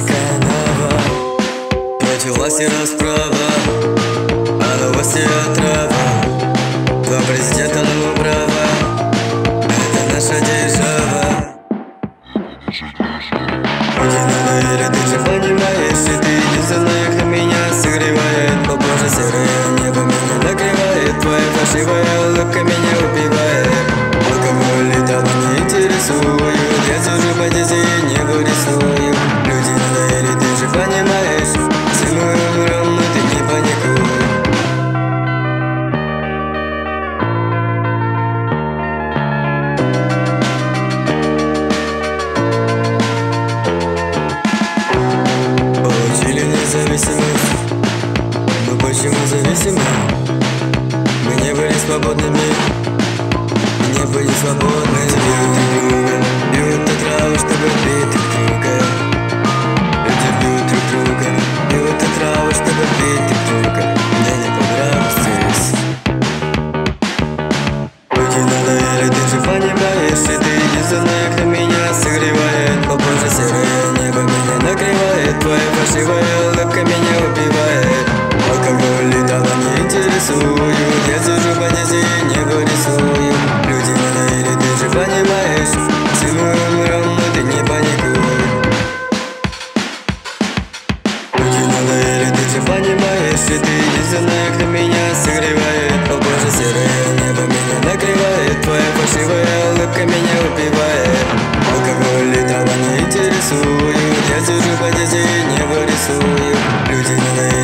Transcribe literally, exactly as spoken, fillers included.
канава. Против власти расправа, а новости отрава. Два президента, нового права. Это наша держава. Очень надо, или ты же понимаешь, и ты единственная, кто меня согревает. О боже, серое небо меня накрывает, твоя фальшивая улыбка меня убивает. Алкоголь и того не интересуют, я сижу по дизель, небо рисую. Люди надо, или ты же понимаешь, все мы умрем, но ты не паникуй. Независимость, но почему зависимы? Мы не были свободными, не были свободны. Бьют друг друга, бьют отраву, чтобы бить друг друга. Люди бьют друг друга, бьют отраву, чтобы бить друг друга. Мне не понравилось здесь. Люди надо, или ты же понимаешь, и ты единственная, кто меня согревает. О боже, серое небо меня накрывает, твоя фальшивая улыбка меня убивает. Алкоголь и того не интересуют, я сижу по дизель, небо рисую. Люди надо, или ты же понимаешь, все мы умрем, но ты не паникуй. Люди надо, или ты же понимаешь, и ты единственная, кто меня согревает. О боже, серое небо меня накрывает, твоя фальшивая улыбка меня убивает. Алкоголь и того не интересуют, я сижу по дизель, небо рисую. Люди надо,